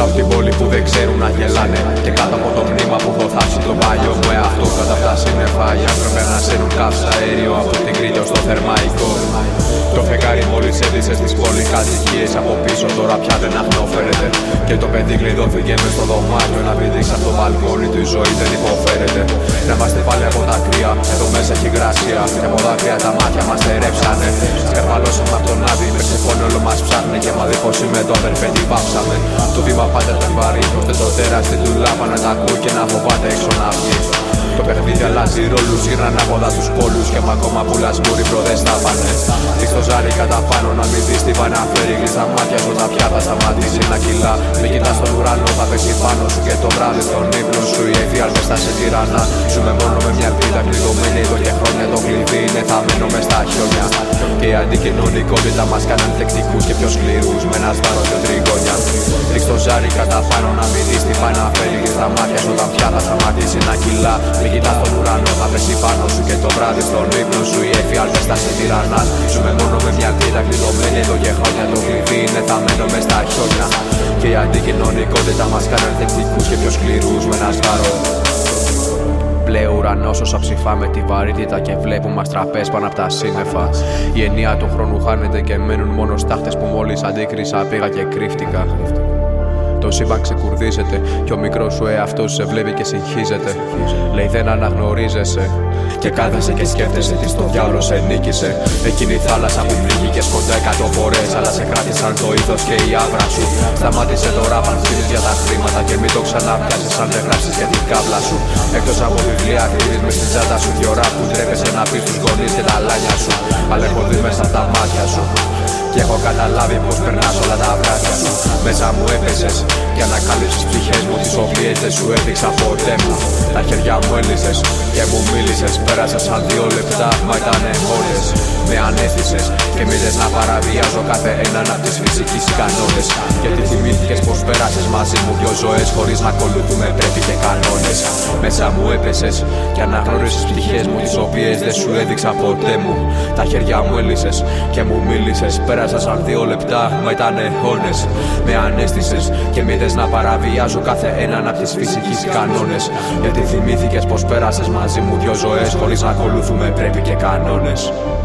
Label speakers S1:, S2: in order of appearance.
S1: απ' την πόλη που δεν ξέρουν να γελάνε. Και κάτω από το μνήμα που έχω θάψει το παλιό μου εαυτό. Κάτω απ' τα σύννεφα οι άνθρωποι ανασένουν καύσα αέριο από την Κρήτη ως το Θερμαϊκό. Το φεγγάρι μόλις έδισε στις πολυκατοικίες από πίσω, τώρα πια δεν αχνόφερεται. Και το παιδί κλειδώθηκε μες στο δωμάτιο να μην δείξει από το μπαλκόνι του η ζωή δεν υποφέρεται. Να είμαστε πάλι από τα κρύα, εδώ μέσα έχει γρασία. Και από δάκρυα τα μάτια μας τερέψανε. Σκαρβαλώσαμε απ' τον άδει, με ξεφώνει όλο μας ψάχνε. Και μα δίχως είμαι το αδερφέ τι βάψαμε. Το βήμα πάντα ήταν βαρύ, ώστε το τέρας στην τουλάπα να τα ακούει και να φοβάται έξω να βγει. Το παιχνίδι αλλάζει ρόλους, γύρναν από δά τους πόλους. Και μα ακόμα πουλά σμούρι προδές τα πάνε. Ρίξ' το ζάρι κατά πάνω να μην δεις τι πάει να φέρει. Κλείς τα μάτια σου, τα πια θα σταματήσει να κυλά. Μην κοιτάς τον ουρανό, θα πέσει πάνω σου. Και το βράδυ στον ύπνο σου η εφιάλτες θα σε τυραννά. Ζούμε μόνο με μια ελπίδα κλειδωμένη εδώ και χρόνια. Το κλειδί είναι θαμμένο μες στα χιόνια. Και η αντικοινωνικότητα μας κάναν θεκτικούς και πιο σκληρούς. Με ένα σπάρο και τριγώνια. Ρίξ' το ζάρι κατά πάνω να μην δεις τι πάει να φέρει. Κλείς τα μάτια σου, τα πια θα σταματήσει να κυλά. Μην κοιτάς τον ουρανό, θα πέσει πάνω σου. Και το βράδυ στον ύπνο σου οι εφιάλτες θα σε τυραννάς. Ζούμε μόνο με μια ελπίδα κλειδωμένη εδώ και χρόνια. Το κλειδί είναι θαμμένο μες στα χιόνια. Και η αντικοινωνικότητα μας κάναν θεκτικούς και πιο σκληρούς. Με ένα σπάρο. Μπλε ουρανός όσα ψηφάμε τη βαρύτητα και βλέπουμε αστραπές πάνω απ' τα σύννεφα. Η εννοία του χρόνου χάνεται και μένουν μόνο στάχτες που μόλις αντίκρισα πήγα και κρύφτηκα. Το σύμπαν ξεκουρδίζεται και ο μικρός σου εαυτός σε βλέπει και συγχύζεται. Λέει δεν αναγνωρίζεσαι και κάθεσαι και σκέφτεσαι τι στο διάολο σε νίκησε. Εκείνη η θάλασσα που πνίγηκες κοντά 100 φορές, αλλά σε κράτησαν το ήθος και η άβρα σου. Σταμάτησε τώρα πανθύνεις για τα χρήματα και μην το ξαναπιάσεις αν δεν γράψεις και την κάβλα σου. Εκτός από βιβλία κρύβεις μες στην τσάντα σου δυο ραπ που ντρέπεσαι να πεις τους γονείς και τα λάνια σου. Αλλά έχω δει μέσα από τα μάτια σου και έχω καταλάβει πως περνάς όλα τα βράδια σου. Μέσα μου έπεσες και ανακάλυψες ψυχές μου τις οποίες δεν σου έδειξα ποτέ μου. Τα χέρια μου έλυσες και μου μίλησες. Πέρασα σαν 2 λεπτά μα ήτανε όλες. Με ανέθισες και μίλες να παραβιάζω κάθε έναν απ' τις φυσικής κανόνες. Γιατί θυμήθηκες πως πέρασες μαζί μου 2 ζωές χωρίς να ακολουθούμε πρέπει και κανόνες. Μέσα μου έπεσες και αναγνώρισες ψυχές μου τις οποίες δεν σου έδειξα ποτέ μου. Τα χέρια μου έλυσες και μου μίλησες. Πέρασα σαν 2 λεπτά μα ήτανε αιώνες. Με ανέστησες και μίλες να παραβιάζω κάθε έναν απ' τις φυσικής κανόνες. Γιατί θυμήθηκες πως πέρασες μαζί μου 2 ζωές χωρίς να ακολουθούμε πρέπει και κανόνες.